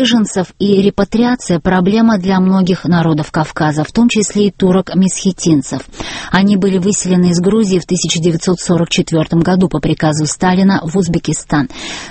беженцев и репатриация – проблема для многих народов Кавказа, в том числе и турок-месхетинцев. Они были выселены из Грузии в 1944 году по приказу Сталина в Узбекистан.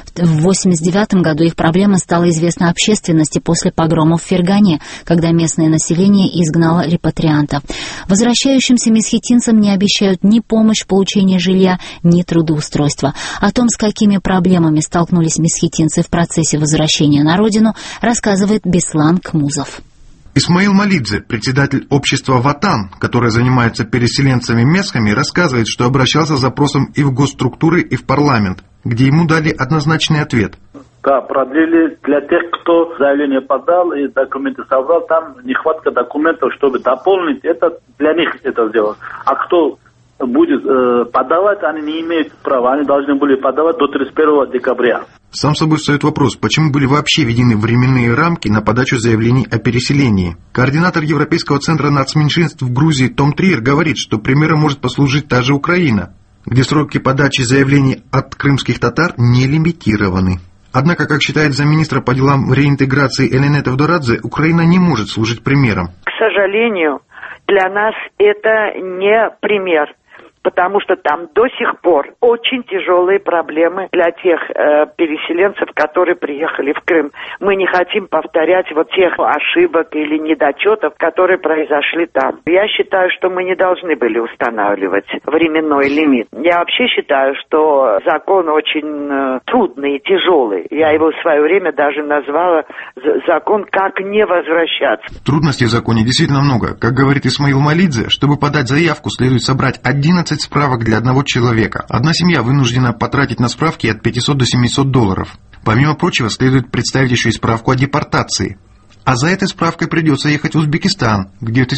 В 1989 году их проблема стала известна общественности после погромов в Фергане, когда местное население изгнало репатриантов. Возвращающимся месхетинцам не обещают ни помощь в получении жилья, ни трудоустройства. О том, с какими проблемами столкнулись месхетинцы в процессе возвращения на родину, рассказывает Беслан Кмузов. Исмаил Малидзе, председатель общества «Ватан», которое занимается переселенцами-месхами, рассказывает, что обращался с запросом и в госструктуры, и в парламент, где ему дали однозначный ответ. Да, продлили для тех, кто заявление подал и документы собрал, там нехватка документов, чтобы дополнить, это для них это сделано. А кто будет подавать, они не имеют права, они должны были подавать до 31 декабря. Сам собой встает вопрос, почему были вообще введены временные рамки на подачу заявлений о переселении. Координатор Европейского центра нацменьшинств в Грузии Том Триер говорит, что примером может послужить та же Украина, где сроки подачи заявлений от крымских татар не лимитированы. Однако, как считает замминистра по делам реинтеграции Элене Тевдорадзе, Украина не может служить примером. К сожалению, для нас это не пример. Потому что там до сих пор очень тяжелые проблемы для тех переселенцев, которые приехали в Крым. Мы не хотим повторять вот тех ошибок или недочетов, которые произошли там. Я считаю, что мы не должны были устанавливать временной лимит. Я вообще считаю, что закон очень трудный и тяжелый. Я его в свое время даже назвала закон «Как не возвращаться». Трудностей в законе действительно много. Как говорит Исмаил Малидзе, чтобы подать заявку, следует собрать 11 справок для одного человека. Одна семья вынуждена потратить на справки от $500 до $700. Помимо прочего, следует представить еще и справку о депортации. А за этой справкой придется ехать в Узбекистан, где в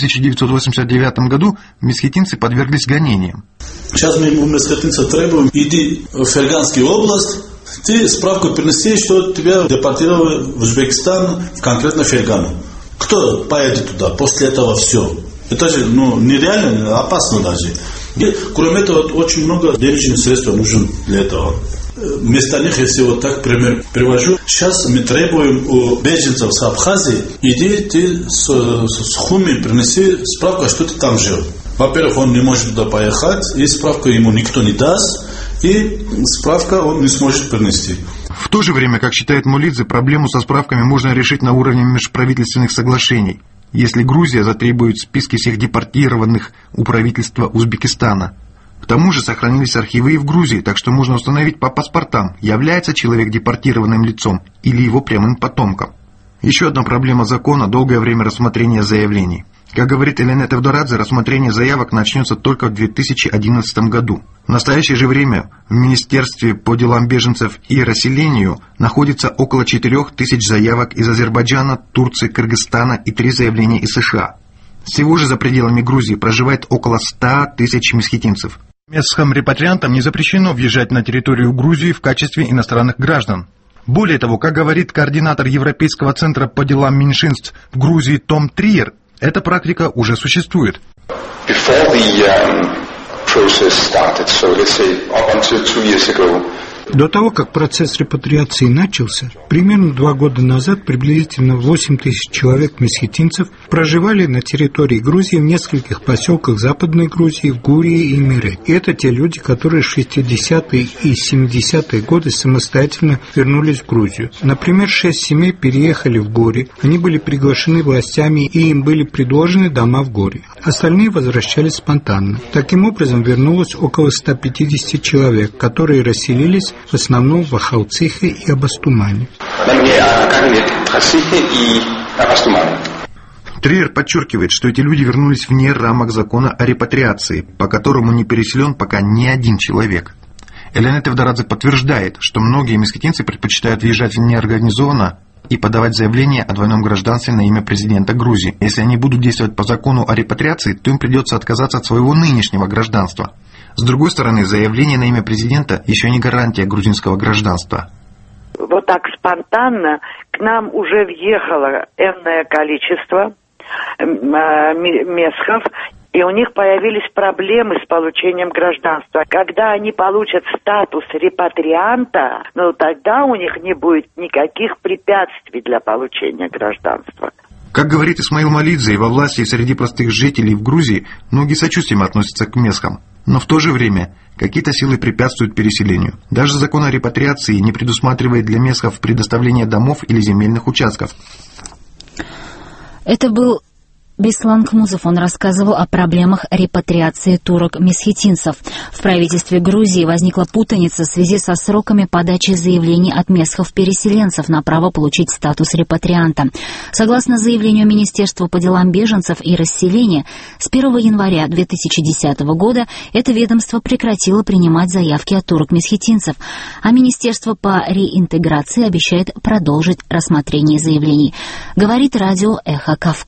1989 году месхетинцы подверглись гонениям. Сейчас мы у месхетинцев требуем, иди в Ферганскую область, ты справку принеси, что тебя депортировали в Узбекистан, конкретно в Фергану. Кто поедет туда? После этого все. Это же нереально, опасно даже. И, кроме этого, очень много денежных средств нужно для этого. Вместо них, если вот так пример привожу, сейчас мы требуем у беженцев с Абхазии, иди ты с Хуми принеси справку, что ты там жил. Во-первых, он не может туда поехать, и справку ему никто не даст, и справка он не сможет принести. В то же время, как считает Малидзе, проблему со справками можно решить на уровне межправительственных соглашений, если Грузия затребует списки всех депортированных у правительства Узбекистана. К тому же сохранились архивы и в Грузии, так что можно установить по паспортам, является человек депортированным лицом или его прямым потомком. Еще одна проблема закона – долгое время рассмотрения заявлений. Как говорит Элене Тевдорадзе, рассмотрение заявок начнется только в 2011 году. В настоящее же время в Министерстве по делам беженцев и расселению находится около 4000 заявок из Азербайджана, Турции, Кыргызстана и 3 заявления из США. Всего же за пределами Грузии проживает около 100 тысяч месхетинцев. Месхам-репатриантам не запрещено въезжать на территорию Грузии в качестве иностранных граждан. Более того, как говорит координатор Европейского центра по делам меньшинств в Грузии Том Триер, эта практика уже существует. До того, как процесс репатриации начался, примерно 2 года назад приблизительно 8 тысяч человек-месхетинцев проживали на территории Грузии в нескольких поселках Западной Грузии, в Гурии и Мире. И это те люди, которые в 60-е и 70-е годы самостоятельно вернулись в Грузию. Например, 6 семей переехали в Гори, они были приглашены властями и им были предложены дома в Гори. Остальные возвращались спонтанно. Таким образом, вернулось около 150 человек, которые расселились в основном в Ахалцихе и Абастумане. Триер подчеркивает, что эти люди вернулись вне рамок закона о репатриации, по которому не переселен пока ни один человек. Элене Тевдорадзе подтверждает, что многие месхетинцы предпочитают въезжать неорганизованно и подавать заявление о двойном гражданстве на имя президента Грузии. Если они будут действовать по закону о репатриации, то им придется отказаться от своего нынешнего гражданства. С другой стороны, заявление на имя президента еще не гарантия грузинского гражданства. Вот так спонтанно к нам уже въехало энное количество месхов, и у них появились проблемы с получением гражданства. Когда они получат статус репатрианта, тогда у них не будет никаких препятствий для получения гражданства. Как говорит Исмаил Малидзе, и во власти, и среди простых жителей в Грузии многие сочувствием относятся к месхам. Но в то же время какие-то силы препятствуют переселению. Даже закон о репатриации не предусматривает для месхов предоставление домов или земельных участков. Это был Беслан Кмузов. Он рассказывал о проблемах репатриации турок-месхетинцев. В правительстве Грузии возникла путаница в связи со сроками подачи заявлений от месхов-переселенцев на право получить статус репатрианта. Согласно заявлению Министерства по делам беженцев и расселения, с 1 января 2010 года это ведомство прекратило принимать заявки от турок-месхетинцев, а Министерство по реинтеграции обещает продолжить рассмотрение заявлений. Говорит радио «Эхо Кавказа».